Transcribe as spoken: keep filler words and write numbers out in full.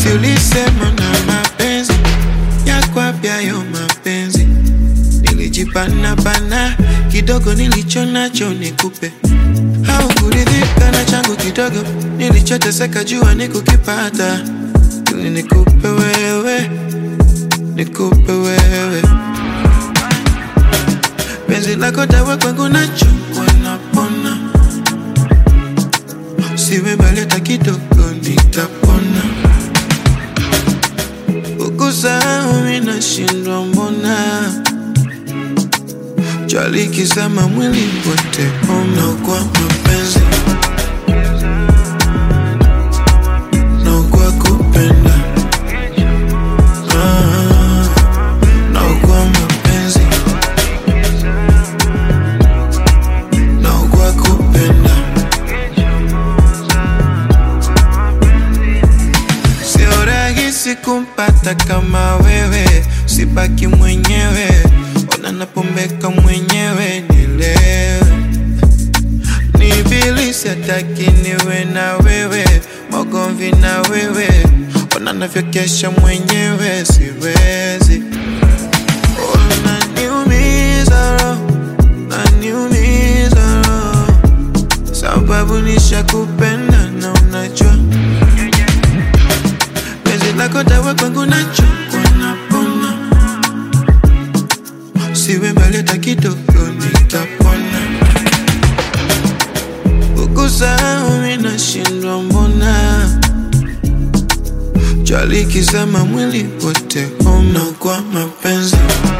eti ulisema na mapenzi yako apya yo mapenzi. Nilijipana bana kidogo nilicho nacho nikupe. Haukuridhika na changu kidogo nilichoteseka jua nikukipata. Ili nikupe wewe, nikupe wewe. Penzi lako dawa kwangu nacho wanapona. Siwe mbali hata kidogo nitapona. Kukusahau mimi nashindwa mbona. Jali kizama mwili wote ona kwa mapenzi. Na kwa kupenda. Ah, na kwa mapenzi. Na kwa kupenda. Sio rahisi kumpata kama wewe. Sibaki mwenyewe. Ona napombeka mwenyewe nilewe. Ni ibilisi hataki niwe na wewe. Magomvi na wewe. Ona navyokesha mwenyewe siwezi. Ona niumiza roho. Naniumiza roho. Sababu nishakupenda na unajua. Penzi lako dawa kwangu nacho wanapona. Siwe mbali hata kidogo nitapona. Kukusahau mimi nashindwa mbona. Jali kizama mwili wote homa kwa mapenzi.